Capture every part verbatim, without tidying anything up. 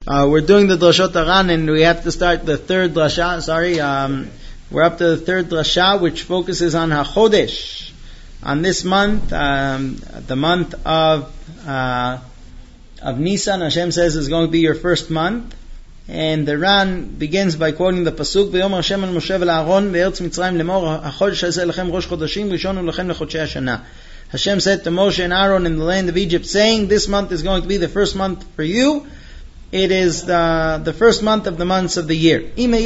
Uh, we're doing the Drashot Aran, and we have to start the third drasha. Sorry, um, we're up to the third drasha, which focuses on HaChodesh. On this month, um, the month of uh, of Nisan, Hashem says is going to be your first month. And the Ran begins by quoting the pasuk: "V'yomer Hashem el Moshe ve'Aaron be'eretz Mitzrayim lemor HaChodesh hazeh lechem rosh chodashim rishon lechem lechodshei hashana." Hashem said to Moshe and Aaron in the land of Egypt, saying, "This month is going to be the first month for you. It is the, the first month of the months of the year."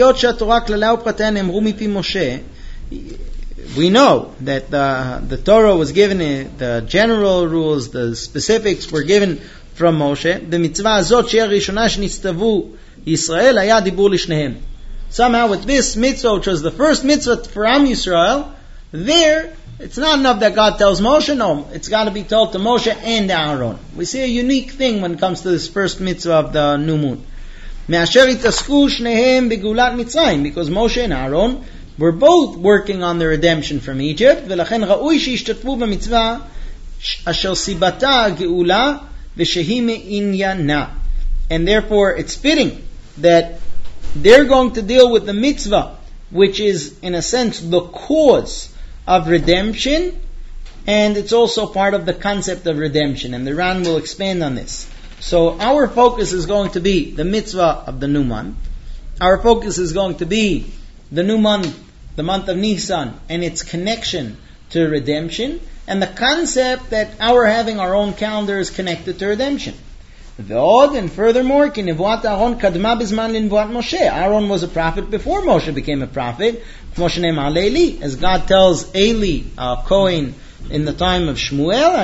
We know that the, the Torah was given, the general rules, the specifics were given from Moshe. The mitzvah azot she'er rishona shenitztavu Yisrael haya dibur lishnehem. Somehow with this mitzvah, which was the first mitzvah for Am Yisrael, there, it's not enough that God tells Moshe, no, it's got to be told to Moshe and Aaron. We see a unique thing when it comes to this first mitzvah of the new moon. Me'asher itasku shnehem begulat Mitzrayim, because Moshe and Aaron were both working on the redemption from Egypt, v'lachen ra'ui she'ishtatvu b'mitzvah asher sibata geula v'shehi me'inyana. And therefore it's fitting that they're going to deal with the mitzvah, which is in a sense the cause of redemption, and it's also part of the concept of redemption, and the Ran will expand on this. So our focus is going to be the mitzvah of the new month. Our focus is going to be the new month, the month of Nisan, and its connection to redemption, and the concept that our having our own calendar is connected to redemption. V'od, and furthermore, ki nevuat Aaron kadma bizman linvuat Moshe. Aaron was a prophet before Moshe became a prophet. As God tells Eli, uh, Cohen, in the time of Shmuel,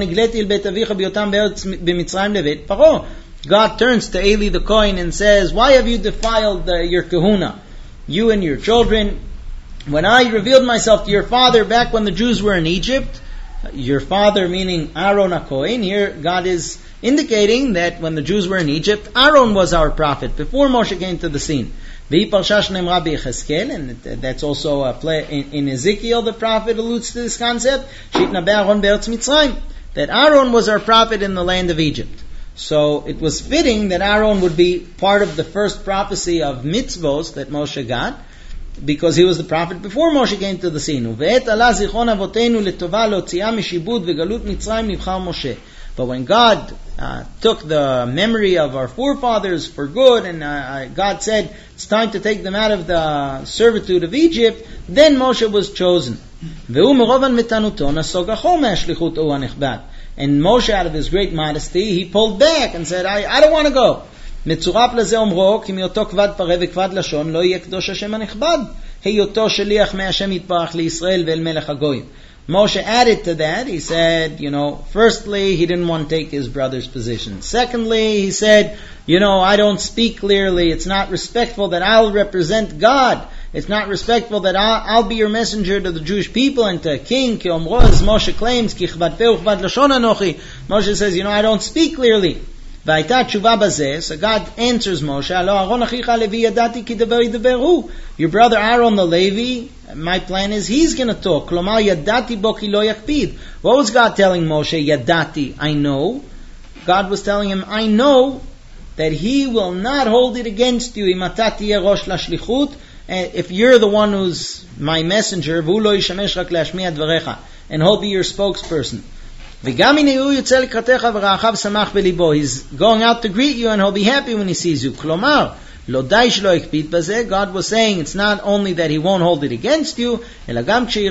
God turns to Eli the Cohen and says, "Why have you defiled uh, your kahuna, you and your children? When I revealed myself to your father back when the Jews were in Egypt," your father meaning Aaron a Cohen, here God is indicating that when the Jews were in Egypt, Aaron was our prophet before Moshe came to the scene. And that's also a play in, in Ezekiel. The prophet alludes to this concept that Aaron was our prophet in the land of Egypt. So it was fitting that Aaron would be part of the first prophecy of mitzvos that Moshe got, because he was the prophet before Moshe came to the scene. But when God uh, took the memory of our forefathers for good, and uh, God said it's time to take them out of the servitude of Egypt, then Moshe was chosen. And Moshe, out of his great modesty, he pulled back and said, I, I don't want to go. מצורף לזה אומרו, כי מאותו כבד פרה וכבד לשון, לא יהיה קדוש השם הנכבד, היותו שליח מהשם יתברך לישראל ואל מלך הגויים. Moshe added to that, he said, you know, firstly, he didn't want to take his brother's position. Secondly, he said, you know, I don't speak clearly, it's not respectful that I'll represent God. It's not respectful that I'll, I'll be your messenger to the Jewish people and to a king, ki omro, as Moshe claims, ki chvad peh uchvad lashon anochi. Moshe says, you know, I don't speak clearly. So God answers Moshe, your brother Aaron the Levi, my plan is he's going to talk. What was God telling Moshe? Yadati, I know. God was telling him, I know that he will not hold it against you. If you're the one who's my messenger, and he'll be your spokesperson. He's going out to greet you and he'll be happy when he sees you. God was saying it's not only that he won't hold it against you, but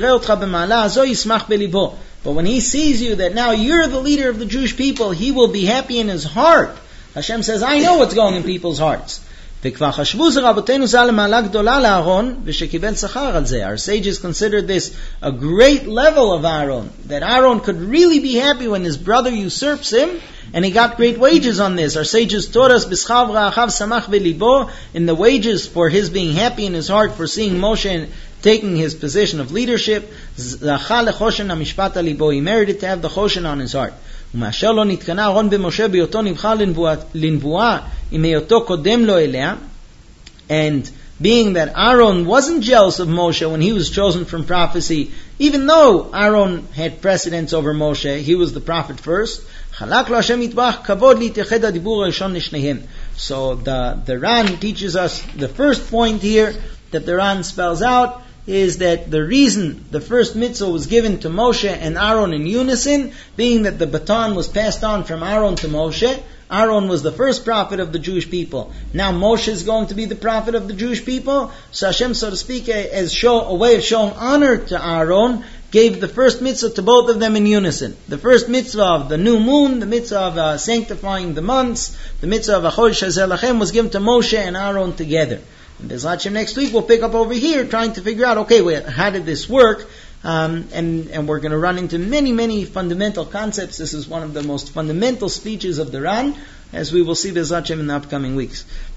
when he sees you that now you're the leader of the Jewish people, he will be happy in his heart. Hashem says, I know what's going in people's hearts. Our sages considered this a great level of Aaron, that Aaron could really be happy when his brother usurps him, and he got great wages on this. Our sages taught us in the wages for his being happy in his heart for seeing Moshe taking his position of leadership. He merited to have the choshen on his heart. ומאשר לא נתקנה אהרון במשה בהיותו נבחר לנבואה עם היותו קודם לו אליה, and being that Aaron wasn't jealous of Moshe when he was chosen from prophecy, even though Aaron had precedence over Moshe, he was the prophet first, חלק לו השם יתברך כבוד להתייחד הדיבור הראשון לשניהם. So the, the Ran teaches us the first point here that the Ran spells out is that the reason the first mitzvah was given to Moshe and Aaron in unison, being that the baton was passed on from Aaron to Moshe. Aaron was the first prophet of the Jewish people. Now Moshe is going to be the prophet of the Jewish people. So Hashem, so to speak, as show, a way of showing honor to Aaron, gave the first mitzvah to both of them in unison. The first mitzvah of the new moon, the mitzvah of uh, sanctifying the months, the mitzvah of Achodesh Hazeh Lachem was given to Moshe and Aaron together. And Bezrat Hashem next week we'll pick up over here trying to figure out, okay, wait, how did this work? Um, and, and we're going to run into many, many fundamental concepts. This is one of the most fundamental speeches of the Ran, as we will see Bezrat Hashem in the upcoming weeks.